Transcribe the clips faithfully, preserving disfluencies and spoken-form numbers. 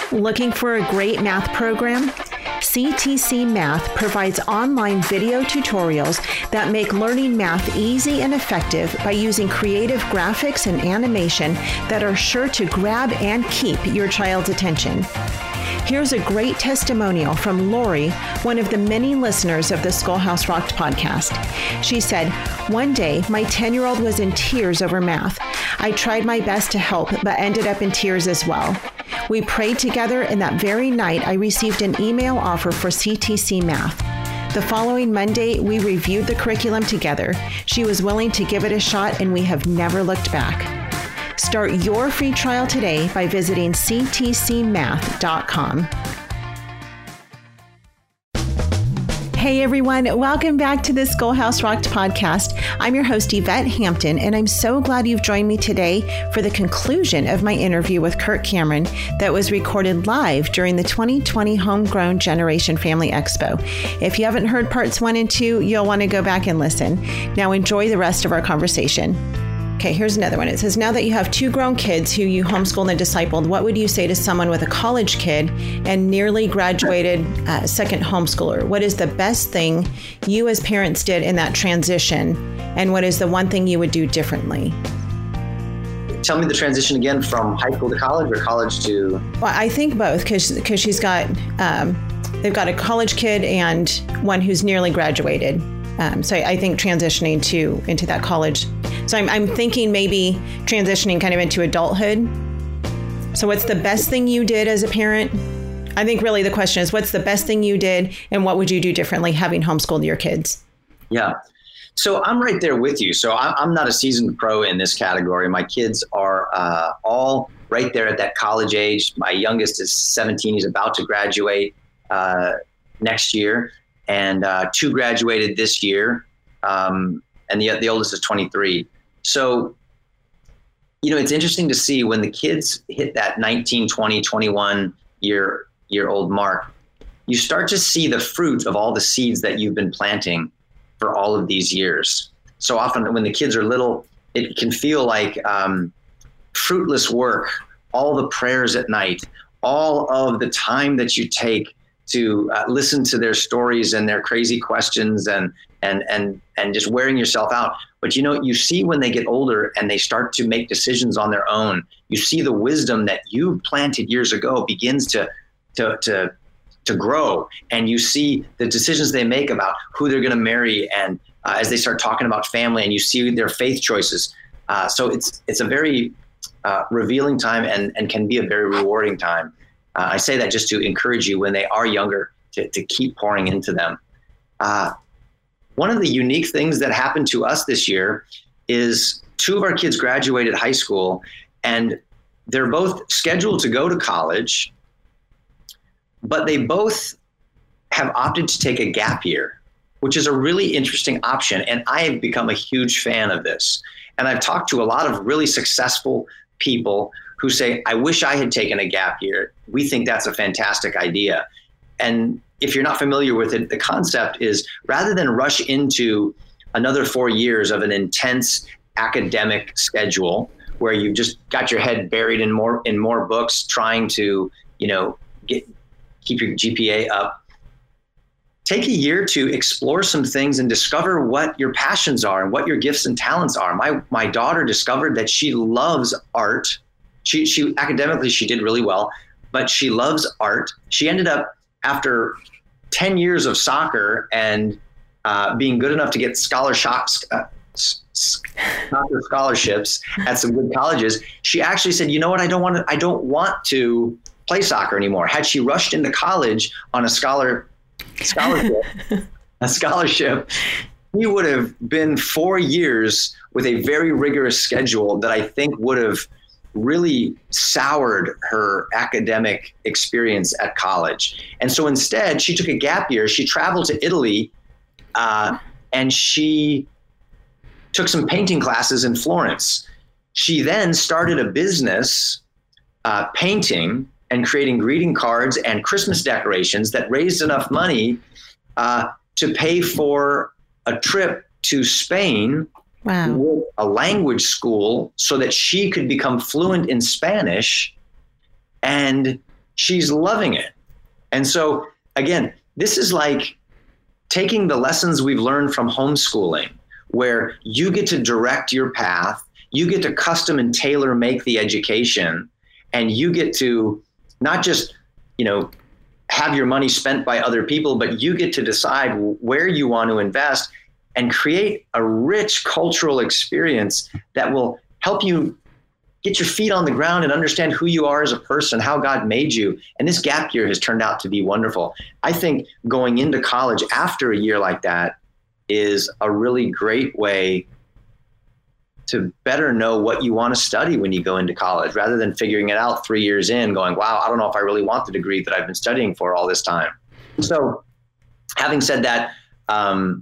Looking for a great math program? C T C Math provides online video tutorials that make learning math easy and effective by using creative graphics and animation that are sure to grab and keep your child's attention. Here's a great testimonial from Lori, one of the many listeners of the Schoolhouse Rocked podcast. She said, "One day, my ten-year-old was in tears over math. I tried my best to help, but ended up in tears as well. We prayed together, and that very night, I received an email offer for C T C Math. The following Monday, we reviewed the curriculum together. She was willing to give it a shot, and we have never looked back." Start your free trial today by visiting c t c math dot com. Hey everyone, welcome back to the Schoolhouse Rocked podcast. I'm your host, Yvette Hampton, and I'm so glad you've joined me today for the conclusion of my interview with Kirk Cameron that was recorded live during the twenty twenty Homegrown Generation Family Expo. If you haven't heard parts one and two, you'll want to go back and listen. Now enjoy the rest of our conversation. Okay, here's another one. It says, now that you have two grown kids who you homeschooled and discipled, what would you say to someone with a college kid and nearly graduated uh, second homeschooler? What is the best thing you as parents did in that transition? And what is the one thing you would do differently? Tell me the transition again from high school to college or college to... Well, I think both, because because she's got, um, they've got a college kid and one who's nearly graduated. Um, so I, I think transitioning to into that college. So I'm, I'm thinking maybe transitioning kind of into adulthood. So what's the best thing you did as a parent? I think really the question is, what's the best thing you did and what would you do differently having homeschooled your kids? Yeah. So I'm right there with you. So I'm, I'm not a seasoned pro in this category. My kids are uh, all right there at that college age. My youngest is seventeen. He's about to graduate uh, next year. And uh, two graduated this year, um, and the the oldest is twenty-three. So, you know, it's interesting to see when the kids hit that nineteen, twenty, twenty-one year year old mark, you start to see the fruit of all the seeds that you've been planting for all of these years. So often when the kids are little, it can feel like um, fruitless work, all the prayers at night, all of the time that you take to uh, listen to their stories and their crazy questions and and and and just wearing yourself out. But you know, you see when they get older and they start to make decisions on their own, you see the wisdom that you planted years ago begins to to to to grow, and you see the decisions they make about who they're going to marry, and uh, as they start talking about family, and you see their faith choices. Uh, so it's it's a very uh, revealing time and and can be a very rewarding time. Uh, I say that just to encourage you when they are younger to, to keep pouring into them. Uh, one of the unique things that happened to us this year is two of our kids graduated high school, and they're both scheduled to go to college, but they both have opted to take a gap year, which is a really interesting option. And I have become a huge fan of this. And I've talked to a lot of really successful people who say, I wish I had taken a gap year. We think that's a fantastic idea. And if you're not familiar with it, the concept is rather than rush into another four years of an intense academic schedule where you've just got your head buried in more in more books trying to, you know, get keep your G P A up, take a year to explore some things and discover what your passions are and what your gifts and talents are. My my daughter discovered that she loves art. She, she academically, she did really well, but she loves art. She ended up, after ten years of soccer and uh, being good enough to get scholarships, uh, soccer scholarships at some good colleges, she actually said, you know what, I don't want to, I don't want to play soccer anymore. Had she rushed into college on a scholar scholarship, a scholarship, we would have been four years with a very rigorous schedule that I think would have really soured her academic experience at college. And so instead, she took a gap year. She traveled to Italy uh, and she took some painting classes in Florence. She then started a business uh, painting and creating greeting cards and Christmas decorations that raised enough money uh, to pay for a trip to Spain. Wow. With a language school so that she could become fluent in Spanish. And she's loving it. And so, again, this is like taking the lessons we've learned from homeschooling, where you get to direct your path, you get to custom and tailor make the education, and you get to not just, you know, have your money spent by other people, but you get to decide where you want to invest and create a rich cultural experience that will help you get your feet on the ground and understand who you are as a person, how God made you. And this gap year has turned out to be wonderful. I think going into college after a year like that is a really great way to better know what you want to study when you go into college, rather than figuring it out three years in going, wow, I don't know if I really want the degree that I've been studying for all this time. So having said that, um,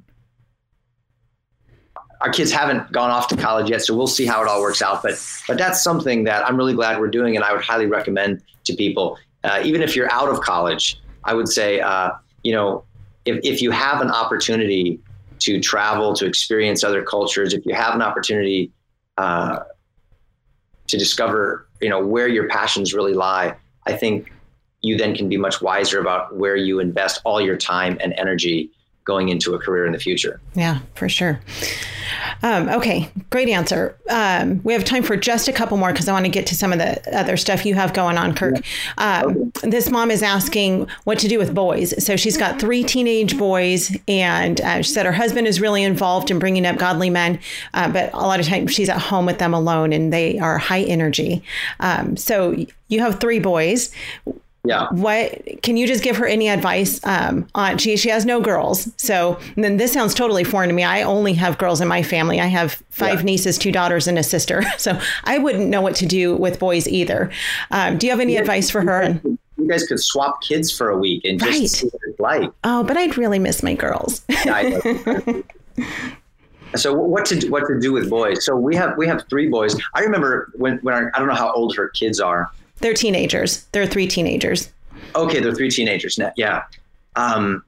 our kids haven't gone off to college yet, so we'll see how it all works out. But but that's something that I'm really glad we're doing, and I would highly recommend to people. Uh, even if you're out of college, I would say, uh, you know, if, if you have an opportunity to travel, to experience other cultures, if you have an opportunity uh, to discover, you know, where your passions really lie, I think you then can be much wiser about where you invest all your time and energy going into a career in the future. Yeah, for sure. Um, okay, great answer. Um, we have time for just a couple more because I want to get to some of the other stuff you have going on, Kirk. Um, this mom is asking what to do with boys. So she's got three teenage boys, and uh, she said her husband is really involved in bringing up godly men, uh, but a lot of times she's at home with them alone, and they are high energy. Um, so you have three boys. Yeah. What can you just give her any advice um, on? She she has no girls, so then this sounds totally foreign to me. I only have girls in my family. I have five yeah. nieces, two daughters, and a sister. So I wouldn't know what to do with boys either. Um, do you have any yeah, advice for her? And you guys could swap kids for a week and just right. see what it's like. Oh, but I'd really miss my girls. Yeah, I know. So what to do, what to do with boys? So we have we have three boys. I remember when when our, I don't know how old her kids are. They're teenagers. They're three teenagers. Okay, they're three teenagers now. Yeah. Um,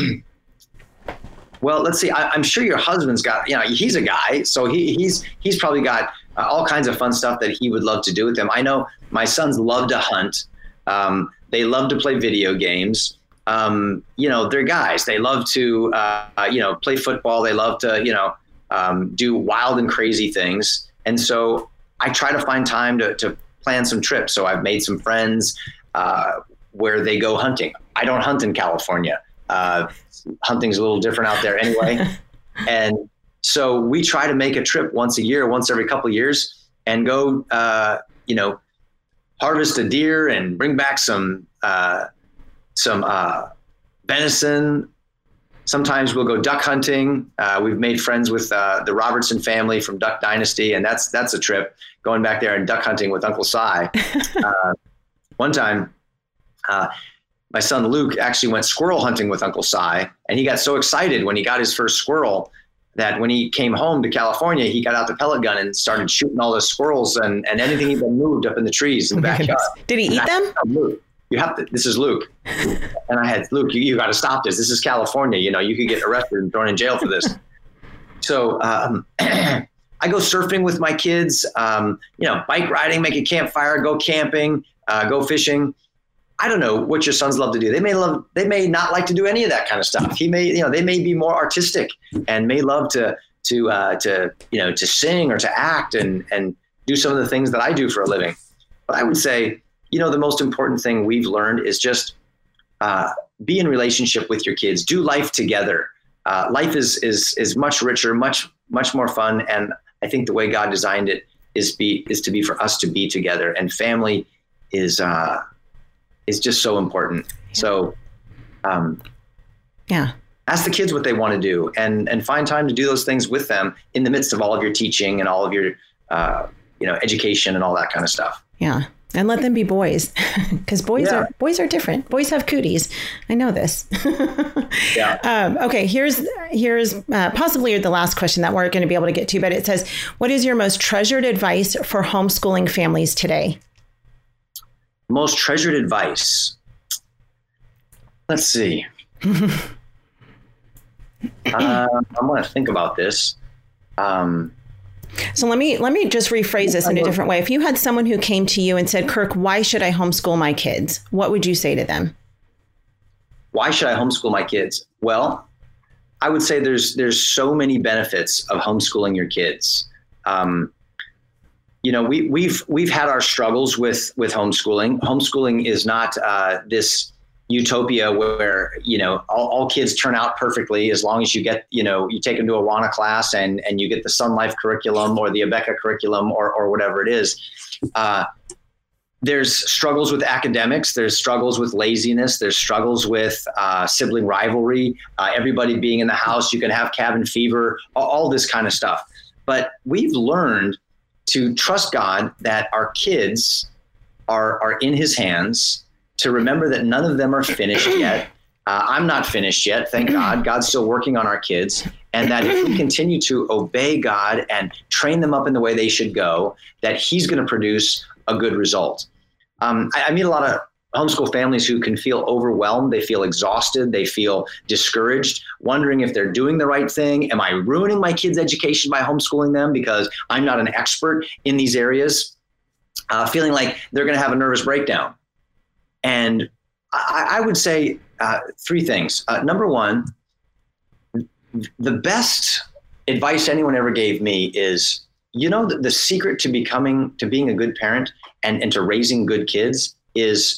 well, let's see. I, I'm sure your husband's got, you know, he's a guy, so he, he's he's probably got uh, all kinds of fun stuff that he would love to do with them. I know my sons love to hunt. Um, they love to play video games. Um, you know, they're guys. They love to, uh, you know, play football. They love to, you know, um, do wild and crazy things. And so I try to find time to to plan some trips. So I've made some friends uh, where they go hunting. I don't hunt in California. Uh, hunting's a little different out there anyway. And so we try to make a trip once a year, once every couple of years, and go, uh, you know, harvest a deer and bring back some uh, some uh, venison. Sometimes we'll go duck hunting. Uh, we've made friends with uh, the Robertson family from Duck Dynasty, and that's that's a trip, going back there and duck hunting with Uncle Si. uh, one time, uh, my son Luke actually went squirrel hunting with Uncle Si, and he got so excited when he got his first squirrel that when he came home to California, he got out the pellet gun and started shooting all the squirrels and, and anything he moved up in the trees in the backyard. Did he eat I, them? Luke, you have to, this is Luke. And I had, Luke, you, you got to stop this. This is California. You know, you could get arrested and thrown in jail for this. So um, I go surfing with my kids, um, you know, bike riding, make a campfire, go camping, uh, go fishing. I don't know what your sons love to do. They may love, they may not like to do any of that kind of stuff. He may, you know, they may be more artistic and may love to, to, uh, to, you know, to sing or to act and, and do some of the things that I do for a living. But I would say, you know, the most important thing we've learned is just uh, be in relationship with your kids, do life together. Uh, life is, is, is much richer, much, much more fun. And I think the way God designed it is be, is to be for us to be together, and family is, uh, is just so important. Yeah. So, um, yeah, ask the kids what they want to do, and, and find time to do those things with them in the midst of all of your teaching and all of your, uh, you know, education and all that kind of stuff. Yeah. And let them be boys, because boys yeah. are boys are different. Boys have cooties. I know this. yeah. Um, okay. Here's here's uh, possibly the last question that we're going to be able to get to, but it says, "What is your most treasured advice for homeschooling families today?" Most treasured advice. Let's see. uh, I'm going to think about this. Um, So let me let me just rephrase this in a different way. If you had someone who came to you and said, Kirk, why should I homeschool my kids? What would you say to them? Why should I homeschool my kids? Well, I would say there's there's so many benefits of homeschooling your kids. Um, you know, we we've we've had our struggles with with homeschooling. Homeschooling is not uh, this utopia where, you know, all, all kids turn out perfectly as long as you get, you know, you take them to a Awana class and, and you get the Sun Life curriculum or the Abeka curriculum or, or whatever it is. Uh, there's struggles with academics. There's struggles with laziness. There's struggles with uh, sibling rivalry, uh, everybody being in the house. You can have cabin fever, all, all this kind of stuff. But we've learned to trust God that our kids are, are in his hands, to remember that none of them are finished yet. Uh, I'm not finished yet, thank God. God's still working on our kids. And that if we continue to obey God and train them up in the way they should go, that he's going to produce a good result. Um, I, I meet a lot of homeschool families who can feel overwhelmed. They feel exhausted. They feel discouraged, wondering if they're doing the right thing. Am I ruining my kids' education by homeschooling them because I'm not an expert in these areas? Uh, feeling like they're going to have a nervous breakdown. And I, I would say uh, three things. Uh, number one, the best advice anyone ever gave me is, you know, the, the secret to becoming, to being a good parent and, and to raising good kids is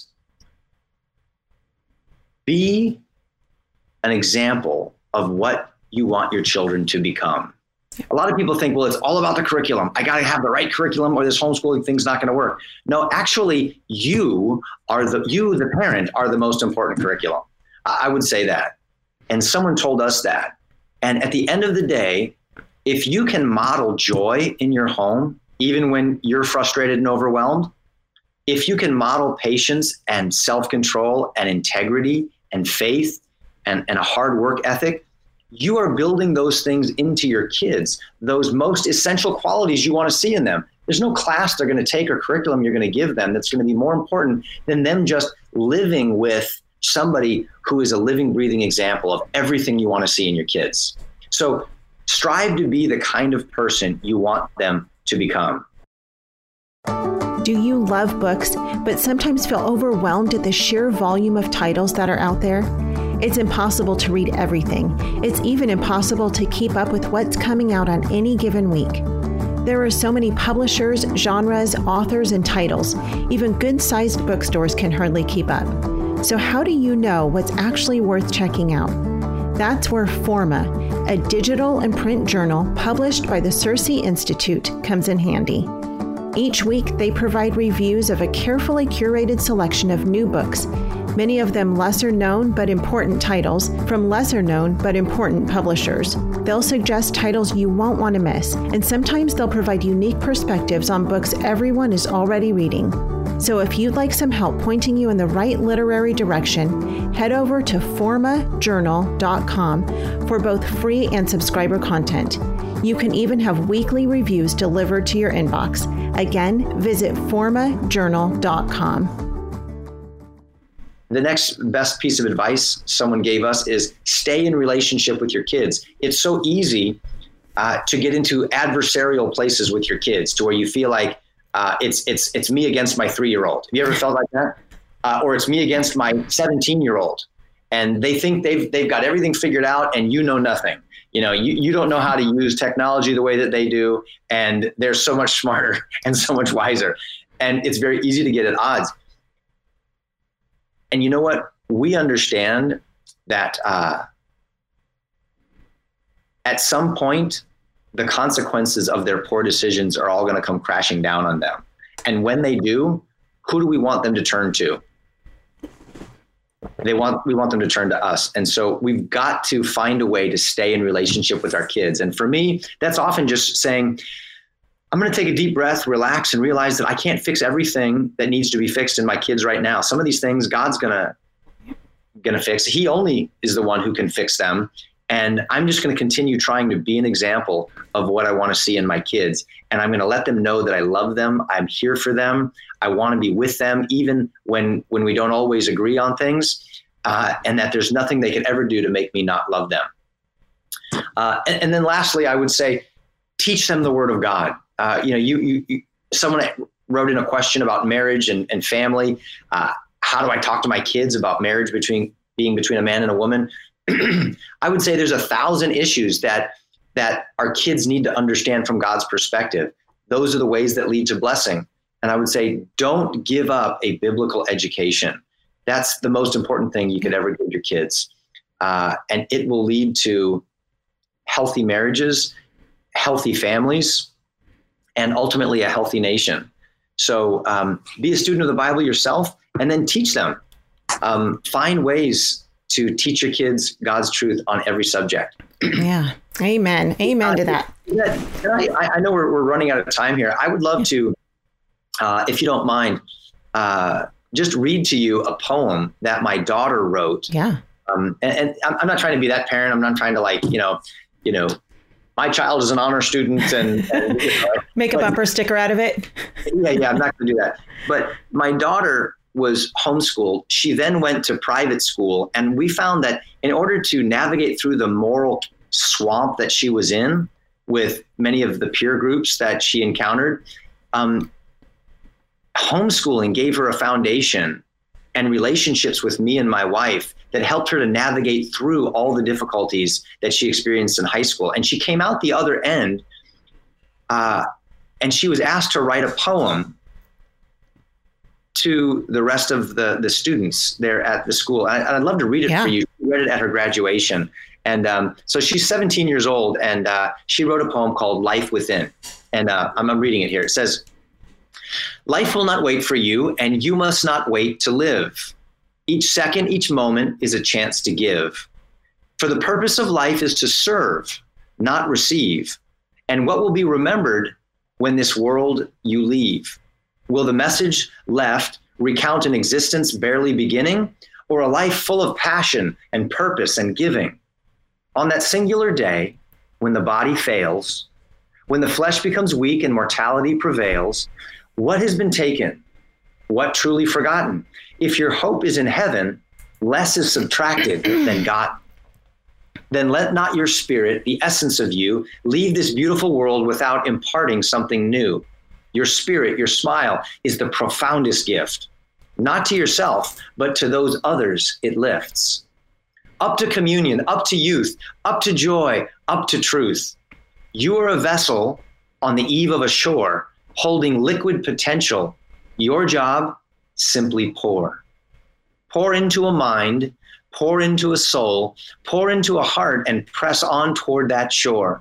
be an example of what you want your children to become. A lot of people think, well, it's all about the curriculum. I got to have the right curriculum or this homeschooling thing's not going to work. No, actually, you are the, you, the parent, are the most important curriculum. I would say that. And someone told us that. And at the end of the day, if you can model joy in your home, even when you're frustrated and overwhelmed, if you can model patience and self-control and integrity and faith and, and a hard work ethic, you are building those things into your kids, those most essential qualities you want to see in them. There's no class they're going to take or curriculum you're going to give them that's going to be more important than them just living with somebody who is a living, breathing example of everything you want to see in your kids. So strive to be the kind of person you want them to become. Do you love books, but sometimes feel overwhelmed at the sheer volume of titles that are out there? It's impossible to read everything. It's even impossible to keep up with what's coming out on any given week. There are so many publishers, genres, authors, and titles. Even good-sized bookstores can hardly keep up. So how do you know what's actually worth checking out? That's where Forma, a digital and print journal published by the Circe Institute, comes in handy. Each week, they provide reviews of a carefully curated selection of new books, many of them lesser known but important titles from lesser known but important publishers. They'll suggest titles you won't want to miss, and sometimes they'll provide unique perspectives on books everyone is already reading. So if you'd like some help pointing you in the right literary direction, head over to forma journal dot com for both free and subscriber content. You can even have weekly reviews delivered to your inbox. Again, visit forma journal dot com. The next best piece of advice someone gave us is stay in relationship with your kids. It's so easy uh, to get into adversarial places with your kids to where you feel like uh, it's it's it's me against my three-year-old. Have you ever felt like that? Uh, or it's me against my seventeen-year-old. And they think they've they've got everything figured out and you know nothing. You know, you, you don't know how to use technology the way that they do, and they're so much smarter and so much wiser. And it's very easy to get at odds. And you know what? We understand that uh, at some point, the consequences of their poor decisions are all going to come crashing down on them. And when they do, who do we want them to turn to? They want, we want them to turn to us. And so we've got to find a way to stay in relationship with our kids. And for me, that's often just saying, I'm going to take a deep breath, relax, and realize that I can't fix everything that needs to be fixed in my kids right now. Some of these things God's going to, going to fix. He only is the one who can fix them. And I'm just going to continue trying to be an example of what I want to see in my kids. And I'm going to let them know that I love them. I'm here for them. I want to be with them, even when, when we don't always agree on things, uh, and that there's nothing they could ever do to make me not love them. Uh, and, and then lastly, I would say, teach them the Word of God. Uh, you know, you, you, you, someone wrote in a question about marriage and, and family. Uh, how do I talk to my kids about marriage between being between a man and a woman? I would say there's a thousand issues that that our kids need to understand from God's perspective. Those are the ways that lead to blessing. And I would say, don't give up a biblical education. That's the most important thing you could ever give your kids. Uh, and it will lead to healthy marriages, healthy families, and ultimately a healthy nation. So um, be a student of the Bible yourself, and then teach them. Um, find ways to teach your kids God's truth on every subject. Yeah. Amen. Amen uh, to that. Yeah, I, I know we're, we're running out of time here. I would love to, uh, if you don't mind, uh, just read to you a poem that my daughter wrote. Yeah. Um, and, and I'm not trying to be that parent. I'm not trying to like, you know, you know, my child is an honor student and, and you know, make a bumper sticker out of it. Yeah, yeah, I'm not going to do that. But my daughter was homeschooled. She then went to private school, and we found that in order to navigate through the moral swamp that she was in with many of the peer groups that she encountered, um, homeschooling gave her a foundation and relationships with me and my wife that helped her to navigate through all the difficulties that she experienced in high school. And she came out the other end, uh, and she was asked to write a poem to the rest of the, the students there at the school. And I'd love to read it yeah. for you. She read it at her graduation. And um, so she's seventeen years old, and uh, she wrote a poem called Life Within. And uh, I'm, I'm reading it here. It says, "Life will not wait for you, and you must not wait to live. Each second, each moment is a chance to give. For the purpose of life is to serve, not receive. And what will be remembered when this world you leave? Will the message left recount an existence barely beginning, or a life full of passion and purpose and giving? On that singular day, when the body fails, when the flesh becomes weak and mortality prevails, what has been taken? What truly forgotten? If your hope is in heaven, less is subtracted than gotten. Then let not your spirit, the essence of you, leave this beautiful world without imparting something new. Your spirit, your smile, is the profoundest gift, not to yourself, but to those others it lifts. Up to communion, up to youth, up to joy, up to truth. You are a vessel on the eve of a shore, holding liquid potential. Your job, simply pour. Pour into a mind, pour into a soul, pour into a heart, and press on toward that shore.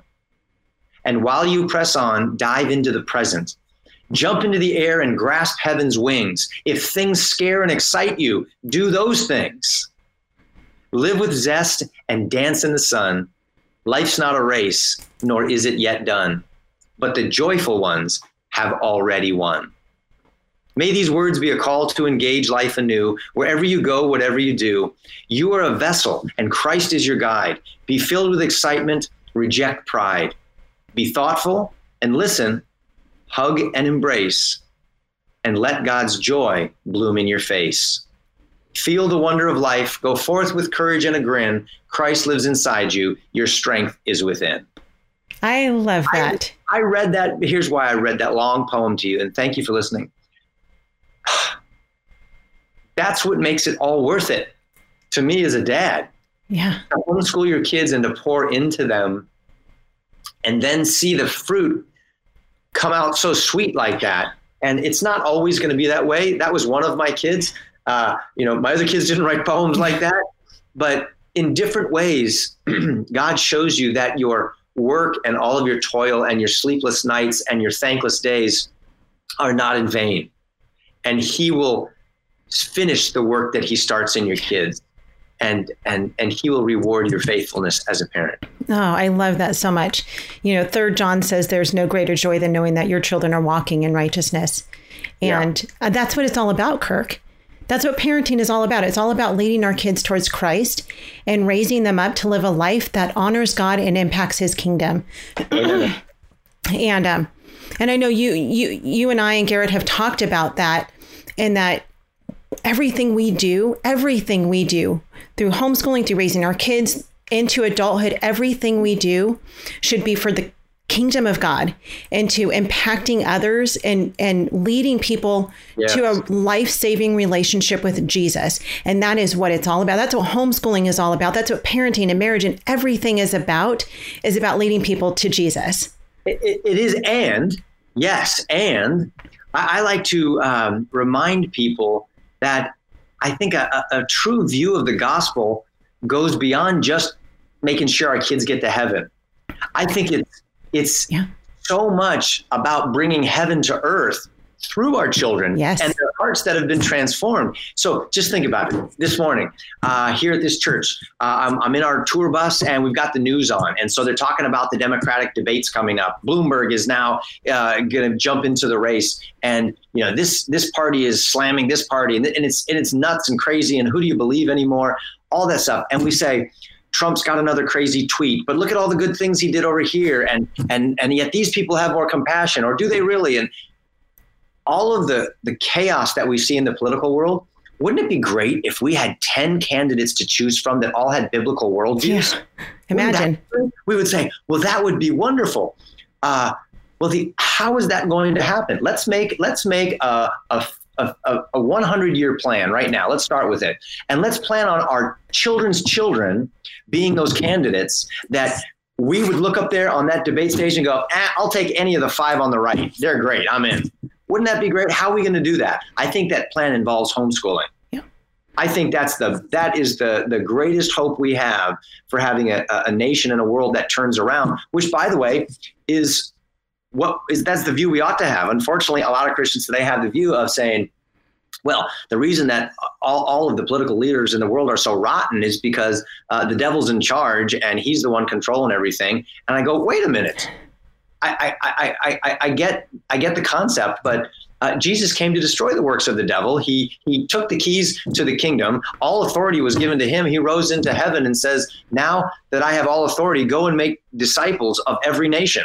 And while you press on, dive into the present. Jump into the air and grasp heaven's wings. If things scare and excite you, do those things. Live with zest and dance in the sun. Life's not a race, nor is it yet done, but the joyful ones have already won. May these words be a call to engage life anew. Wherever you go, whatever you do, you are a vessel and Christ is your guide. Be filled with excitement, reject pride. Be thoughtful and listen, hug and embrace, and let God's joy bloom in your face. Feel the wonder of life. Go forth with courage and a grin. Christ lives inside you. Your strength is within. I love that. I, I read that. Here's why I read that long poem to you. And thank you for listening. That's what makes it all worth it to me as a dad. Yeah. To homeschool your kids and to pour into them and then see the fruit come out so sweet like that. And it's not always going to be that way. That was one of my kids. Uh, you know, my other kids didn't write poems like that, but in different ways, God shows you that your work and all of your toil and your sleepless nights and your thankless days are not in vain. And he will finish the work that he starts in your kids, and, and, and he will reward your faithfulness as a parent. Oh, I love that so much. You know, Third John says there's no greater joy than knowing that your children are walking in righteousness. And yeah. that's what it's all about, Kirk. That's what parenting is all about. It's all about leading our kids towards Christ and raising them up to live a life that honors God and impacts his kingdom. and um, and I know you you you and I and Garrett have talked about that, and that everything we do, everything we do through homeschooling, through raising our kids into adulthood, everything we do should be for the kingdom of God, into impacting others and, and leading people yes. to a life-saving relationship with Jesus. And that is what it's all about. That's what homeschooling is all about. That's what parenting and marriage and everything is about, is about leading people to Jesus. It, it, it is. And yes. And I, I like to um, remind people that I think a, a, a true view of the gospel goes beyond just making sure our kids get to heaven. I think it's, It's yeah. so much about bringing heaven to earth through our children yes. and their hearts that have been transformed. So just think about it. This morning, uh, here at this church, uh, I'm, I'm in our tour bus and we've got the news on. And so they're talking about the Democratic debates coming up. Bloomberg is now uh, going to jump into the race. And, you know, this this party is slamming this party and, and it's and it's nuts and crazy. And who do you believe anymore? All that stuff. And we say, Trump's got another crazy tweet, but look at all the good things he did over here. And and and yet these people have more compassion, or do they really? And all of the, the chaos that we see in the political world, wouldn't it be great if we had ten candidates to choose from that all had biblical worldviews? Yeah. Imagine. We would say, well, that would be wonderful. Uh, well, the how is that going to happen? Let's make let's make a a A, a one hundred year plan right now. Let's start with it. And let's plan on our children's children being those candidates that we would look up there on that debate stage and go, eh, I'll take any of the five on the right. They're great. I'm in. Wouldn't that be great? How are we going to do that? I think that plan involves homeschooling. Yeah. I think that's the, that is the, the greatest hope we have for having a, a nation and a world that turns around, which, by the way, is what is that's the view we ought to have. Unfortunately, a lot of Christians today have the view of saying, well, the reason that all, all of the political leaders in the world are so rotten is because uh, the devil's in charge and he's the one controlling everything. And I go, wait a minute. I I I I, I get I get the concept, but uh, Jesus came to destroy the works of the devil. He he took the keys to the kingdom. All authority was given to him. He rose into heaven and says, now that I have all authority, go and make disciples of every nation.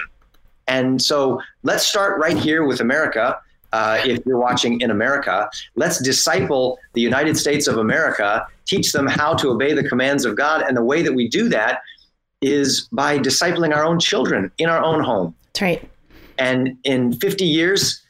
And so let's start right here with America. Uh, if you're watching in America, let's disciple the United States of America, teach them how to obey the commands of God. And the way that we do that is by discipling our own children in our own home. That's right. And in fifty years,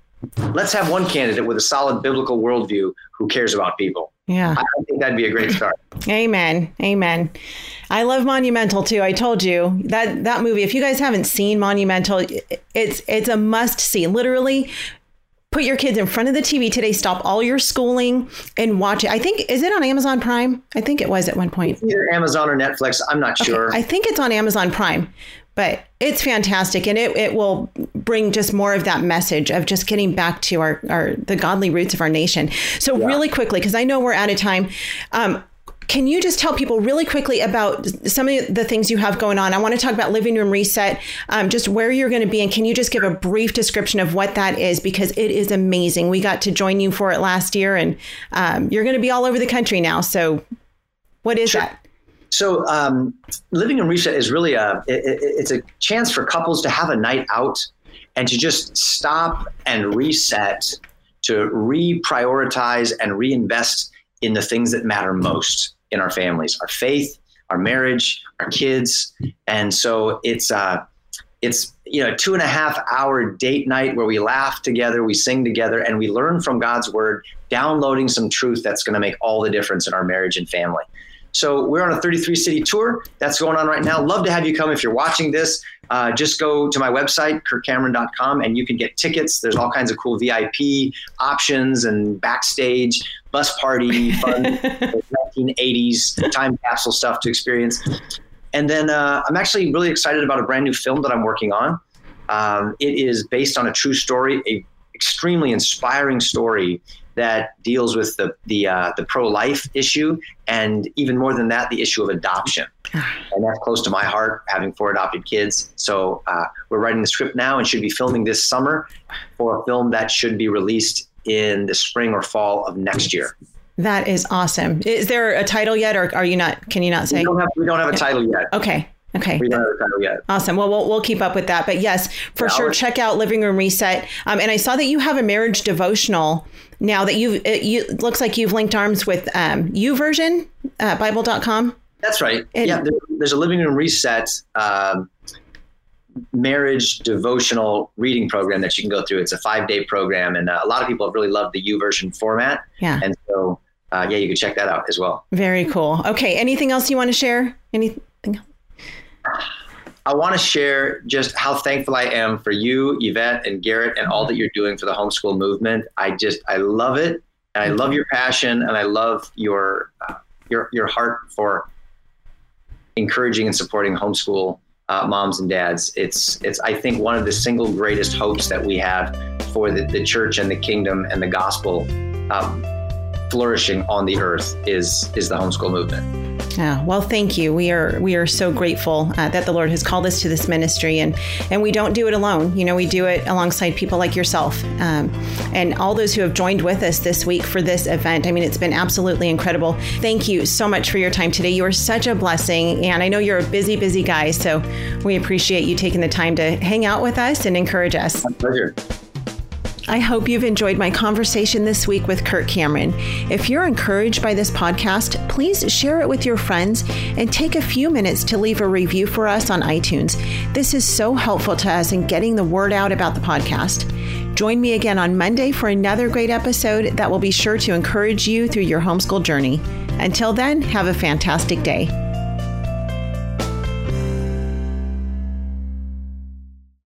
let's have one candidate with a solid biblical worldview who cares about people. Yeah. I think that'd be a great start. Amen. Amen. I love Monumental too. I told you that that movie, if you guys haven't seen Monumental, it's it's a must see. Literally, put your kids in front of the T V today, stop all your schooling and watch it. I think, is it on Amazon Prime? I think it was at one point. Either Amazon or Netflix. I'm not okay. sure. I think it's on Amazon Prime, but it's fantastic. And it, it will bring just more of that message of just getting back to our, our the godly roots of our nation. So yeah. really quickly, because I know we're out of time. Um, Can you just tell people really quickly about some of the things you have going on? I want to talk about Living Room Reset, um, just where you're going to be. And can you just give a brief description of what that is? Because it is amazing. We got to join you for it last year, and um, you're going to be all over the country now. So what is sure. that? So um, Living Room Reset is really a, it, it's a chance for couples to have a night out and to just stop and reset, to reprioritize and reinvest in the things that matter most in our families, our faith, our marriage, our kids. And so it's, uh, it's, you know, two and a half hour date night where we laugh together, we sing together, and we learn from God's word, downloading some truth that's going to make all the difference in our marriage and family. So we're on a thirty-three city tour that's going on right now. Love to have you come. If you're watching this, uh, just go to my website, kirk cameron dot com, and you can get tickets. There's all kinds of cool V I P options and backstage bus party fun, nineteen eighties time capsule stuff to experience. And then uh, I'm actually really excited about a brand new film that I'm working on. Um, it is based on a true story, a extremely inspiring story that deals with the the uh, the pro-life issue, and even more than that, the issue of adoption. And that's close to my heart, having four adopted kids. So uh, we're writing the script now and should be filming this summer for a film that should be released in the spring or fall of next year. That is awesome. Is there a title yet, or are you not? Can you not say? We don't have, we don't have a title yet. Okay. Okay. We don't have a title yet. Awesome. Well, we'll we'll keep up with that. But yes, for yeah, sure, I'll... check out Living Room Reset. Um, and I saw that you have a marriage devotional now that you've, it you, looks like you've linked arms with um, YouVersion, uh, Bible dot com. That's right. And, yeah, there, there's a Living Room Reset um, marriage devotional reading program that you can go through. It's a five-day program, and uh, a lot of people have really loved the YouVersion format. Yeah. And so, uh, yeah, you can check that out as well. Very cool. Okay. Anything else you want to share? Anything? I want to share just how thankful I am for you, Yvette and Garrett, and all that you're doing for the homeschool movement. I just, I love it. And I love your passion, and I love your, uh, your, your heart for encouraging and supporting homeschool uh, moms and dads. It's, it's, I think, one of the single greatest hopes that we have for the, the church and the kingdom and the gospel um, flourishing on the earth is, is the homeschool movement. Yeah, well, thank you. We are we are so grateful uh, that the Lord has called us to this ministry, and and we don't do it alone. You know, we do it alongside people like yourself, um, and all those who have joined with us this week for this event. I mean, it's been absolutely incredible. Thank you so much for your time today. You are such a blessing, and I know you're a busy, busy guy, so we appreciate you taking the time to hang out with us and encourage us. My pleasure. I hope you've enjoyed my conversation this week with Kirk Cameron. If you're encouraged by this podcast, please share it with your friends and take a few minutes to leave a review for us on iTunes. This is so helpful to us in getting the word out about the podcast. Join me again on Monday for another great episode that will be sure to encourage you through your homeschool journey. Until then, have a fantastic day.